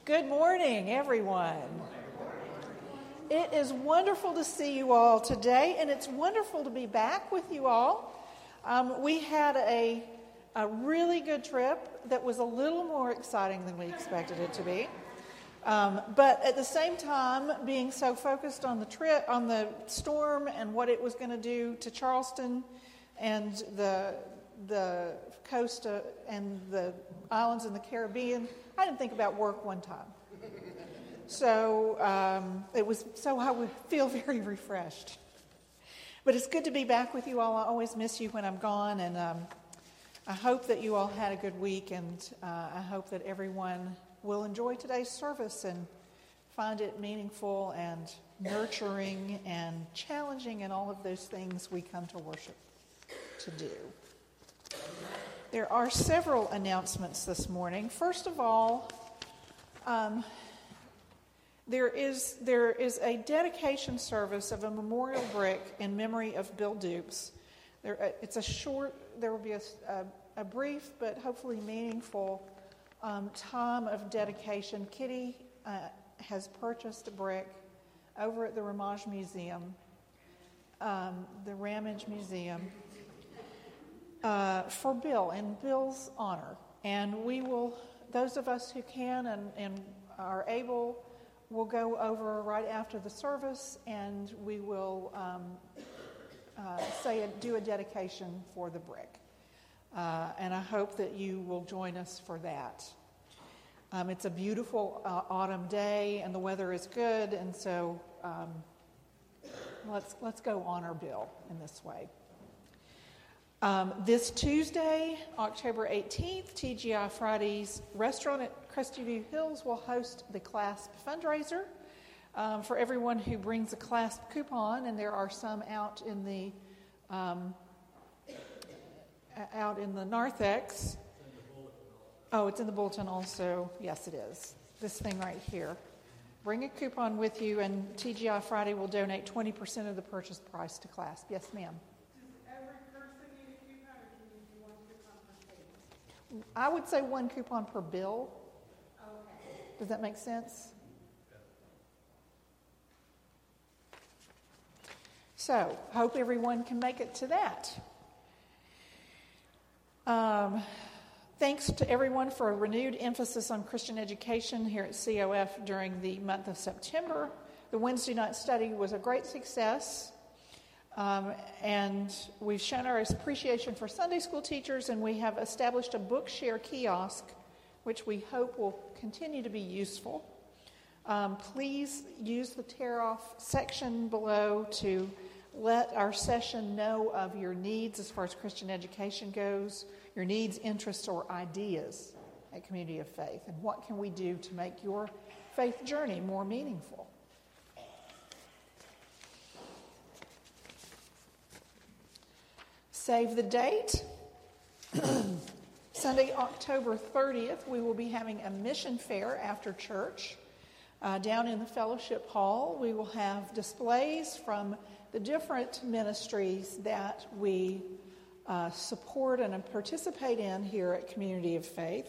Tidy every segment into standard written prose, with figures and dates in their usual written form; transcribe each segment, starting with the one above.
Good morning, everyone. It is wonderful to see you all today, and it's wonderful to be back with you all. We had a really good trip that was a little more exciting than we expected it to be. But at the same time, being so focused on the trip, on the storm and what it was going to do to Charleston and the coast and the islands in the Caribbean, I didn't think about work one time. So I would feel very refreshed. But it's good to be back with you all. I always miss you when I'm gone, and I hope that you all had a good week, and I hope that everyone will enjoy today's service and find it meaningful and nurturing and challenging and all of those things we come to worship to do. There are several announcements this morning. First of all, there is a dedication service of a memorial brick in memory of Bill Dupes. There will be a brief but hopefully meaningful time of dedication. Kitty has purchased a brick over at the Ramage Museum, the Ramage Museum, for Bill, in Bill's honor. And we will, those of us who can and are able, will go over right after the service, and we will do a dedication for the brick. And I hope that you will join us for that. It's a beautiful autumn day, and the weather is good, and so let's go honor Bill in this way. This Tuesday, October 18th, TGI Fridays restaurant at Crested View Hills will host the CLASP fundraiser for everyone who brings a CLASP coupon, and there are some out in the narthex. Oh, it's in the bulletin also. Yes, it is. This thing right here. Bring a coupon with you, and TGI Friday will donate 20% of the purchase price to CLASP. Yes, ma'am. I would say one coupon per bill. Okay. Does that make sense? So, hope everyone can make it to that. Thanks to everyone for a renewed emphasis on Christian education here at COF during the month of September. The Wednesday night study was a great success. And we've shown our appreciation for Sunday school teachers, and we have established a Bookshare kiosk, which we hope will continue to be useful. Please use the tear-off section below to let our session know of your needs as far as Christian education goes, your needs, interests, or ideas at Community of Faith, and what can we do to make your faith journey more meaningful. Save the date. Sunday, October 30th, we will be having a mission fair after church. Down in the fellowship hall, we will have displays from the different ministries that we support and participate in here at Community of Faith.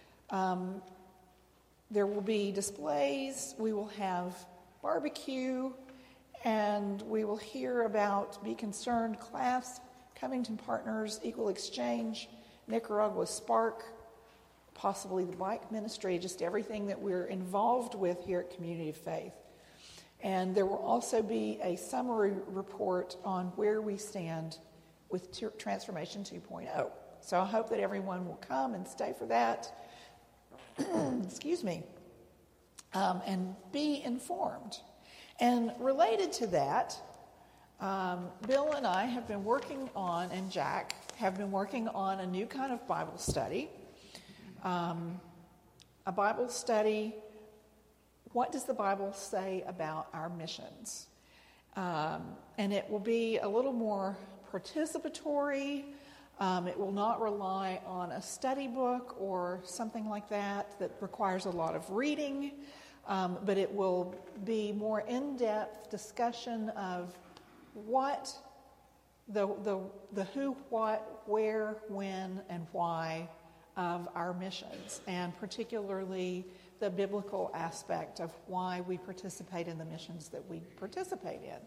There will be displays. We will have barbecue, and we will hear about Be Concerned, CLASP, Covington Partners, Equal Exchange, Nicaragua Spark, possibly the bike ministry, just everything that we're involved with here at Community of Faith. And there will also be a summary report on where we stand with Transformation 2.0. So I hope that everyone will come and stay for that. Excuse me. And be informed. And related to that, Bill and I have been working on, and Jack have been working on a new kind of Bible study. A Bible study, what does the Bible say about our missions? And it will be a little more participatory. It will not rely on a study book or something like that requires a lot of reading, but it will be more in-depth discussion of what the who, what, where, when, and why of our missions, and particularly the biblical aspect of why we participate in the missions that we participate in.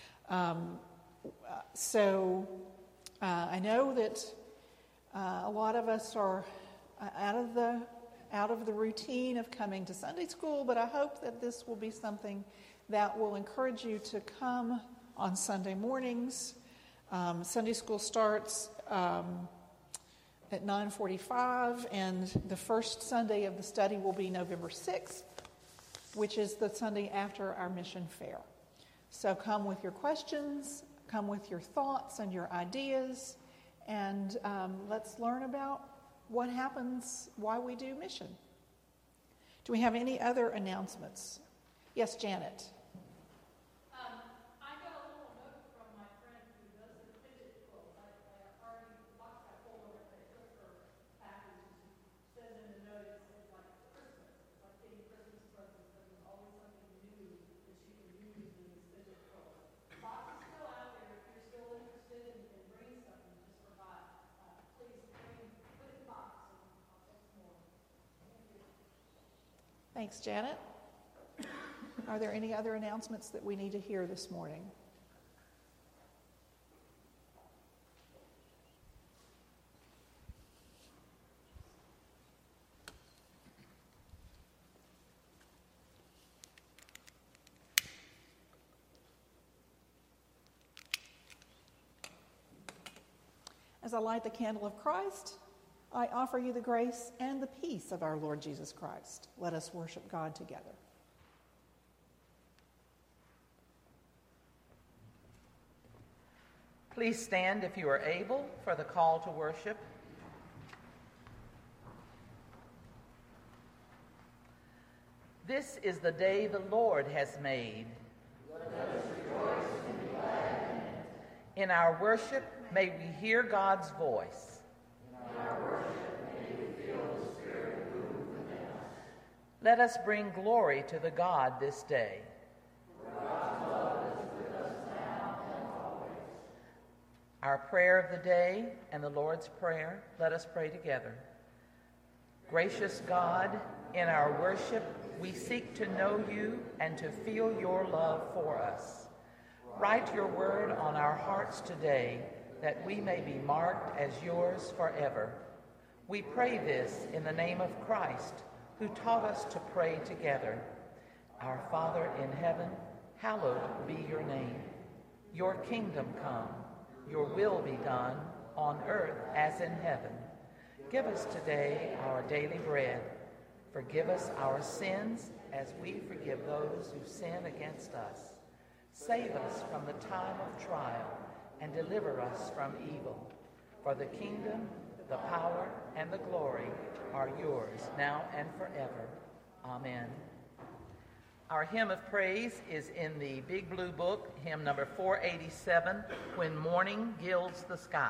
I know that a lot of us are out of the routine of coming to Sunday school, but I hope that this will be something that will encourage you to come on Sunday mornings. Sunday school starts at 9:45, and the first Sunday of the study will be November 6th, which is the Sunday after our mission fair. So come with your questions, come with your thoughts and your ideas, and let's learn about what happens, why we do mission. Do we have any other announcements? Yes, Janet. I got a little note from my friend who does the fidget quilt. I already boxed that folder that I took her package. It says in the note, it says like Christmas. It's like getting Christmas presents, but there's always something new that you can use in this fidget quilt. The box is still out there. If you're still interested in bringing something you just forgot, please put it in the box and I'll take some more. Thank you. Thanks, Janet. Are there any other announcements that we need to hear this morning? As I light the candle of Christ, I offer you the grace and the peace of our Lord Jesus Christ. Let us worship God together. Please stand if you are able for the call to worship. This is the day the Lord has made. Let us rejoice and be glad in it. In our worship, may we hear God's voice. In our worship, may we feel the Spirit move within us. Let us bring glory to the God this day. For God's love is with us now and always. Our prayer of the day and the Lord's Prayer, let us pray together. Gracious God, in our worship, we seek to know you and to feel your love for us. Write your word on our hearts today, that we may be marked as yours forever. We pray this in the name of Christ, who taught us to pray together. Our Father in heaven, hallowed be your name. Your kingdom come, your will be done, on earth as in heaven. Give us today our daily bread. Forgive us our sins as we forgive those who sin against us. Save us from the time of trial and deliver us from evil. For the kingdom, the power, and the glory are yours now and forever. Amen. Our hymn of praise is in the Big Blue Book, hymn number 487, When Morning Gilds the Skies.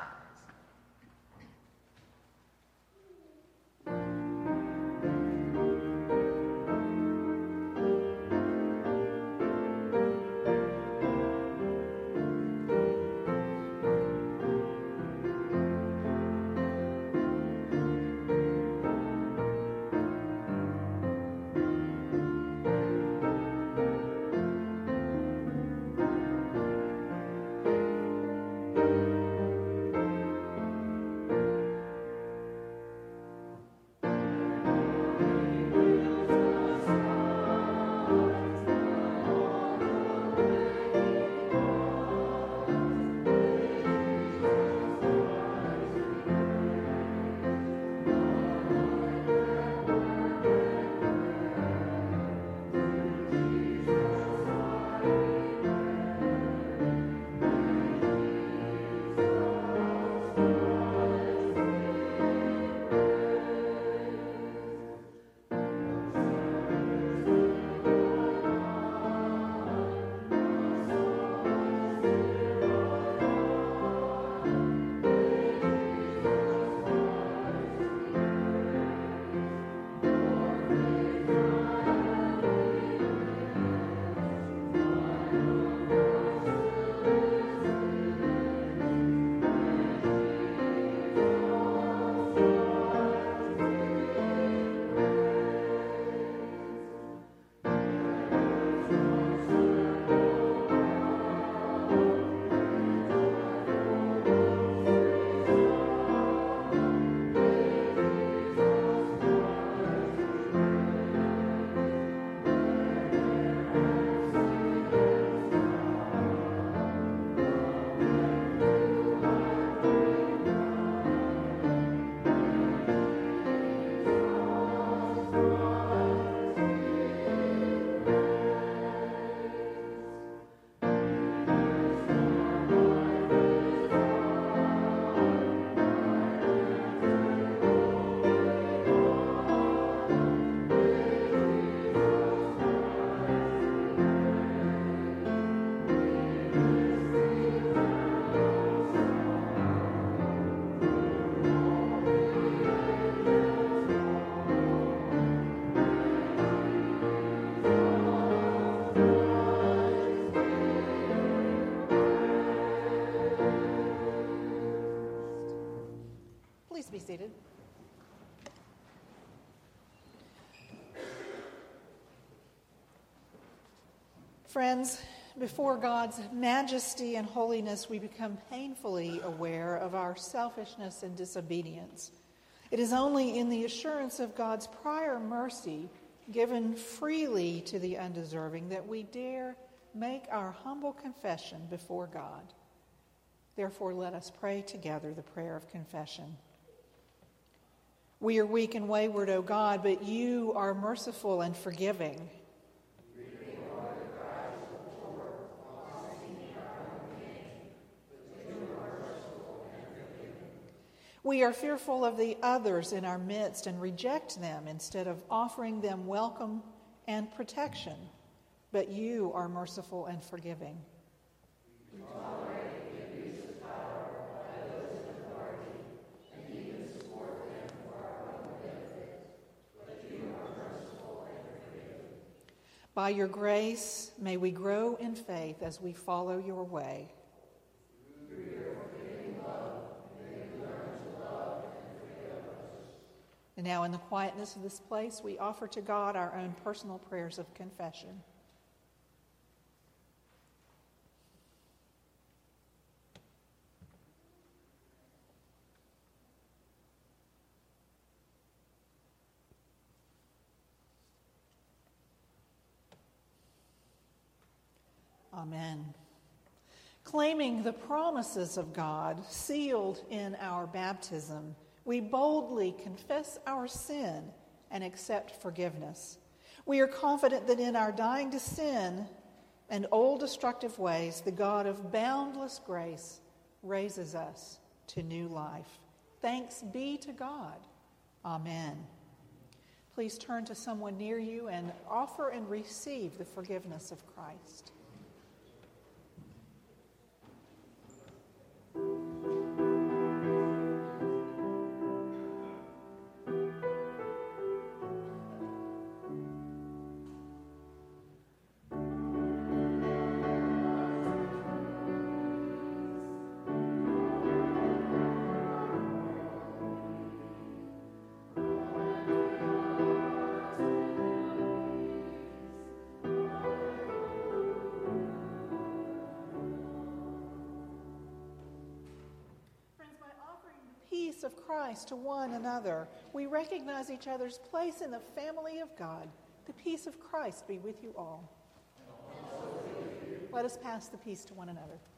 be seated. Friends, before God's majesty and holiness, we become painfully aware of our selfishness and disobedience. It is only in the assurance of God's prior mercy, given freely to the undeserving, that we dare make our humble confession before God. Therefore, let us pray together the prayer of confession. We are weak and wayward, O God, but you are merciful and forgiving. We are fearful of the others in our midst and reject them instead of offering them welcome and protection. But you are merciful and forgiving. We tolerate the abuse of power by those in authority and even support them for our own benefit. But you are merciful and forgiving. By your grace, may we grow in faith as we follow your way. And now, in the quietness of this place, we offer to God our own personal prayers of confession. Amen. Claiming the promises of God sealed in our baptism, we boldly confess our sin and accept forgiveness. We are confident that in our dying to sin and old destructive ways, the God of boundless grace raises us to new life. Thanks be to God. Amen. Please turn to someone near you and offer and receive the forgiveness of Christ. Of Christ to one another, we recognize each other's place in the family of God. The peace of Christ be with you all. Let us pass the peace to one another.